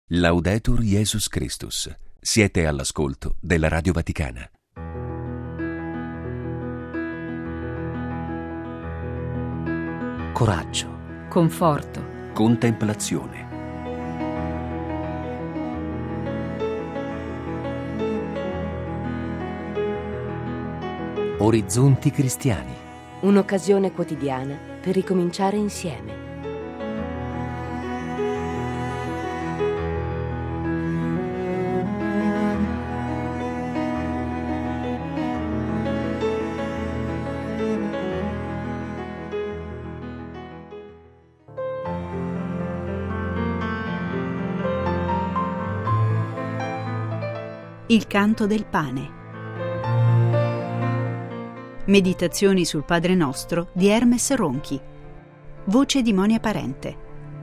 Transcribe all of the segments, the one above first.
Laudetur Jesus Christus. Siete all'ascolto della Radio Vaticana. Coraggio, conforto, Contemplazione. orizzonti cristiani. Un'occasione quotidiana per ricominciare insieme. Il canto del pane. Meditazioni sul Padre Nostro di Hermes Ronchi. Voce di Monia Parente.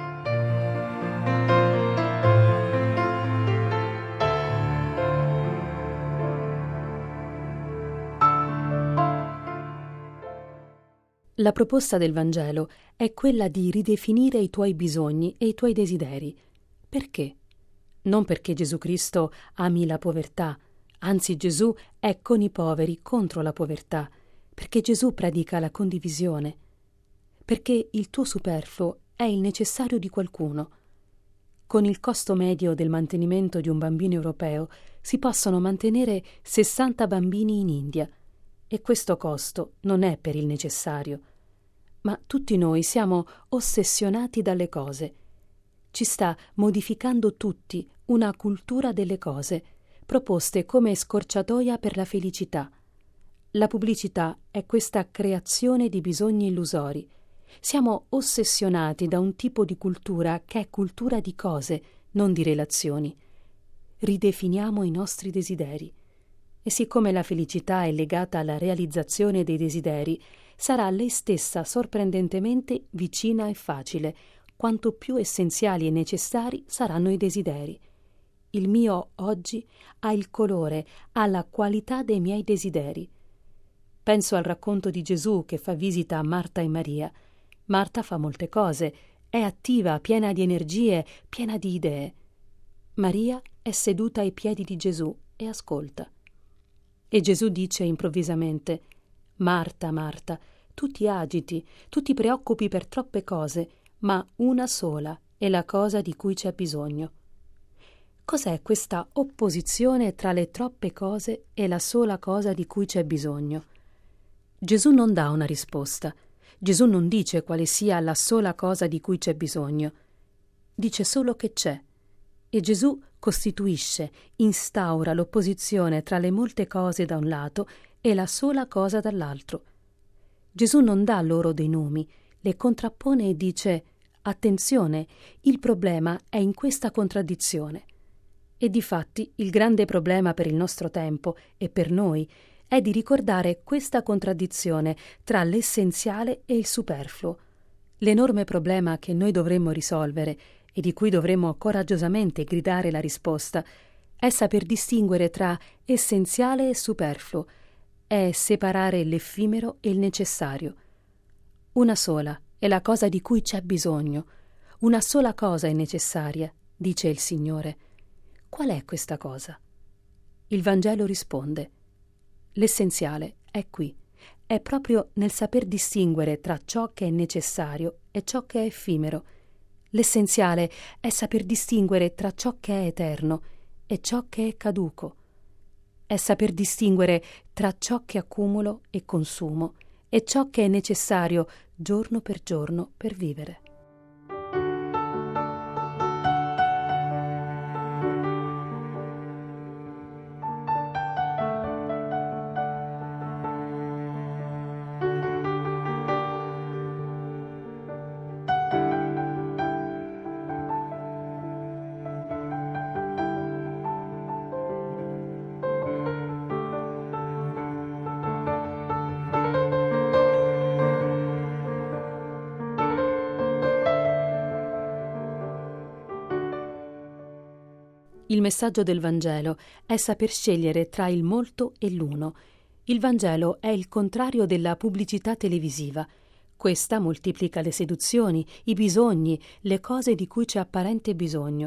La proposta del Vangelo è quella di ridefinire i tuoi bisogni e i tuoi desideri. Perché? Non perché Gesù Cristo ami la povertà, anzi Gesù è con i poveri contro la povertà, perché Gesù predica la condivisione, perché il tuo superfluo è il necessario di qualcuno. Con il costo medio del mantenimento di un bambino europeo si possono mantenere 60 bambini in India, e questo costo non è per il necessario. Ma tutti noi siamo ossessionati dalle cose. Ci sta modificando tutti una cultura delle cose, proposte come scorciatoia per la felicità. La pubblicità è questa creazione di bisogni illusori. Siamo ossessionati da un tipo di cultura che è cultura di cose, non di relazioni. Ridefiniamo i nostri desideri. E siccome la felicità è legata alla realizzazione dei desideri, sarà lei stessa sorprendentemente vicina e facile, quanto più essenziali e necessari saranno i desideri. Il mio oggi ha il colore, ha la qualità dei miei desideri. Penso al racconto di Gesù che fa visita a Marta e Maria. Marta fa molte cose, è attiva, piena di energie, piena di idee. Maria è seduta ai piedi di Gesù e ascolta. E Gesù dice improvvisamente: «Marta, Marta, tu ti agiti, tu ti preoccupi per troppe cose, ma una sola è la cosa di cui c'è bisogno». Cos'è questa opposizione tra le troppe cose e la sola cosa di cui c'è bisogno? Gesù non dà una risposta. Gesù non dice quale sia la sola cosa di cui c'è bisogno. Dice solo che c'è. E Gesù costituisce, instaura l'opposizione tra le molte cose da un lato e la sola cosa dall'altro. Gesù non dà loro dei nomi, le contrappone e dice: attenzione, il problema è in questa contraddizione. E difatti il grande problema per il nostro tempo e per noi è di ricordare questa contraddizione tra l'essenziale e il superfluo. L'enorme problema che noi dovremmo risolvere e di cui dovremmo coraggiosamente gridare la risposta è saper distinguere tra essenziale e superfluo, è separare l'effimero e il necessario. Una sola è la cosa di cui c'è bisogno, una sola cosa è necessaria, dice il Signore. Qual è questa cosa? Il Vangelo risponde: l'essenziale è qui, è proprio nel saper distinguere tra ciò che è necessario e ciò che è effimero. L'essenziale è saper distinguere tra ciò che è eterno e ciò che è caduco. È saper distinguere tra ciò che accumulo e consumo e ciò che è necessario giorno per vivere. Il messaggio del Vangelo è saper scegliere tra il molto e l'uno. Il Vangelo è il contrario della pubblicità televisiva. Questa moltiplica le seduzioni, i bisogni, le cose di cui c'è apparente bisogno.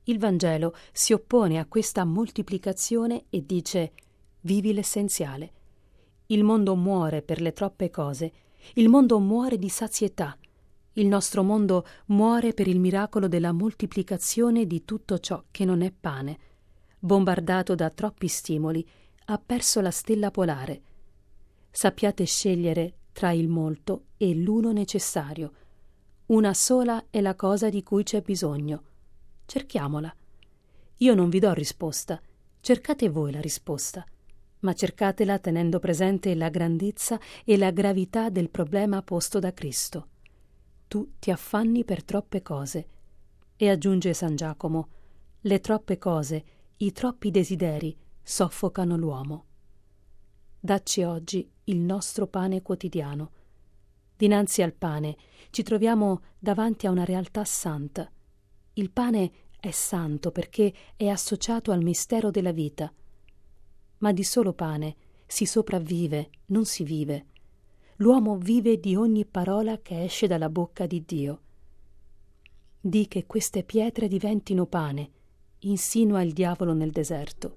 Il Vangelo si oppone a questa moltiplicazione e dice: vivi l'essenziale. Il mondo muore per le troppe cose, il mondo muore di sazietà. Il nostro mondo muore per il miracolo della moltiplicazione di tutto ciò che non è pane. Bombardato da troppi stimoli, ha perso la stella polare. Sappiate scegliere tra il molto e l'uno necessario. Una sola è la cosa di cui c'è bisogno. Cerchiamola. Io non vi do risposta, cercate voi la risposta, ma cercatela tenendo presente la grandezza e la gravità del problema posto da Cristo. Tu ti affanni per troppe cose. E aggiunge San Giacomo: le troppe cose, i troppi desideri soffocano l'uomo. Dacci oggi il nostro pane quotidiano. Dinanzi al pane ci troviamo davanti a una realtà santa. Il pane è santo perché è associato al mistero della vita. Ma di solo pane si sopravvive, non si vive. L'uomo vive di ogni parola che esce dalla bocca di Dio. Di che queste pietre diventino pane, insinua il diavolo nel deserto.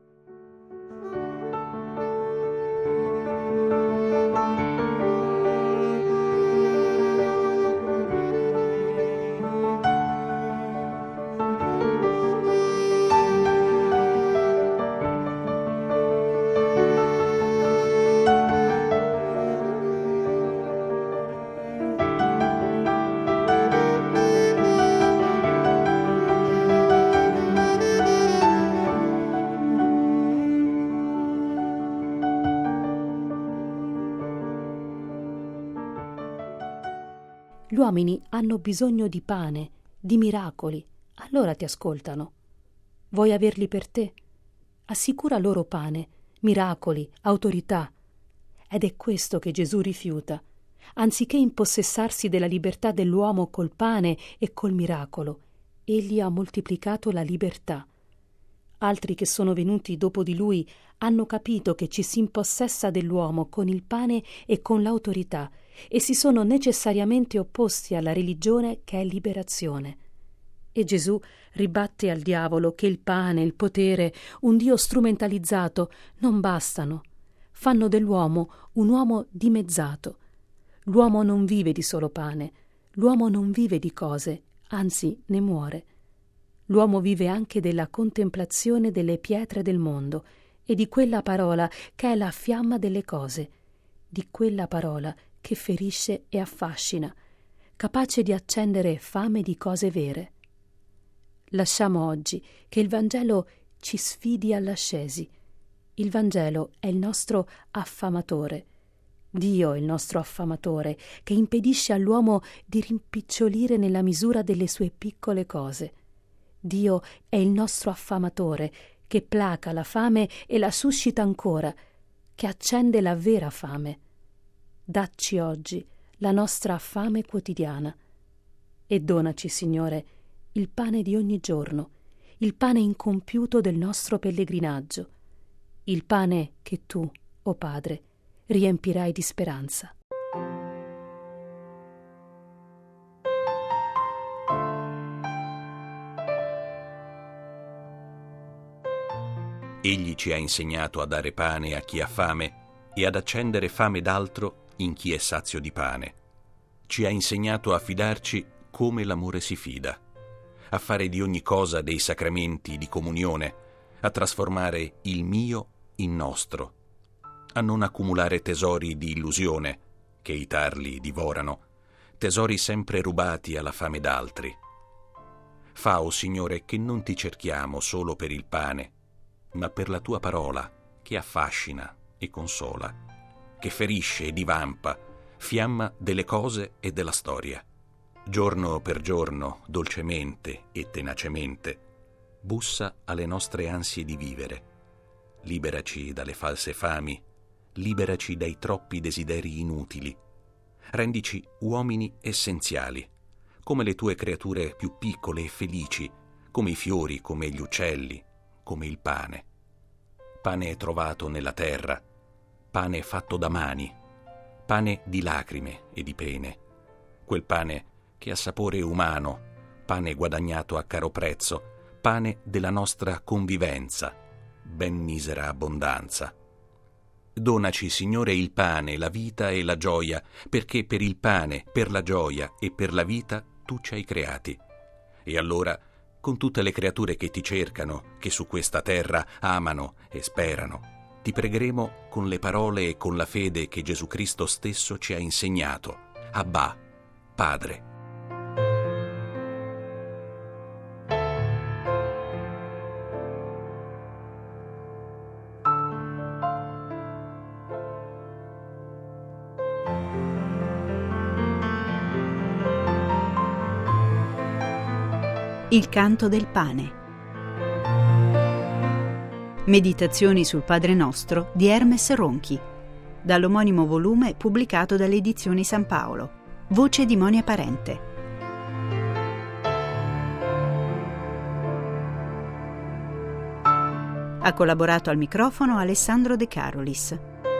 Gli uomini hanno bisogno di pane, di miracoli, allora ti ascoltano. Vuoi averli per te? Assicura loro pane, miracoli, autorità. Ed è questo che Gesù rifiuta. Anziché impossessarsi della libertà dell'uomo col pane e col miracolo, egli ha moltiplicato la libertà. Altri che sono venuti dopo di lui hanno capito che ci si impossessa dell'uomo con il pane e con l'autorità e si sono necessariamente opposti alla religione che è liberazione. E Gesù ribatte al diavolo che il pane, il potere, un Dio strumentalizzato non bastano. Fanno dell'uomo un uomo dimezzato. L'uomo non vive di solo pane, l'uomo non vive di cose, anzi ne muore. L'uomo vive anche della contemplazione delle pietre del mondo e di quella parola che è la fiamma delle cose, di quella parola che ferisce e affascina, capace di accendere fame di cose vere. Lasciamo oggi che il Vangelo ci sfidi all'ascesi. Il Vangelo è il nostro affamatore. Dio è il nostro affamatore che impedisce all'uomo di rimpicciolire nella misura delle sue piccole cose. Dio è il nostro affamatore che placa la fame e la suscita ancora, che accende la vera fame. Dacci oggi la nostra fame quotidiana e donaci, Signore, il pane di ogni giorno, il pane incompiuto del nostro pellegrinaggio, il pane che tu, o Padre, riempirai di speranza. Egli ci ha insegnato a dare pane a chi ha fame e ad accendere fame d'altro in chi è sazio di pane. Ci ha insegnato a fidarci come l'amore si fida, a fare di ogni cosa dei sacramenti di comunione, a trasformare il mio in nostro, a non accumulare tesori di illusione che i tarli divorano, tesori sempre rubati alla fame d'altri. Fa, o Signore, che non ti cerchiamo solo per il pane, ma per la tua parola che affascina e consola, che ferisce e divampa, fiamma delle cose e della storia. Giorno per giorno, dolcemente e tenacemente, bussa alle nostre ansie di vivere. Liberaci dalle false fami, liberaci dai troppi desideri inutili. Rendici uomini essenziali, come le tue creature più piccole e felici, come i fiori, come gli uccelli, come il pane. Pane trovato nella terra, pane fatto da mani, pane di lacrime e di pene, quel pane che ha sapore umano, pane guadagnato a caro prezzo, pane della nostra convivenza, ben misera abbondanza. Donaci, Signore, il pane, la vita e la gioia, perché per il pane, per la gioia e per la vita tu ci hai creati. E allora, con tutte le creature che ti cercano, che su questa terra amano e sperano, ti pregheremo con le parole e con la fede che Gesù Cristo stesso ci ha insegnato. Abbà, Padre. Il canto del pane. Meditazioni sul Padre Nostro di Hermes Ronchi, dall'omonimo volume pubblicato dalle Edizioni San Paolo. Voce di Monia Parente. Ha collaborato al microfono Alessandro De Carolis.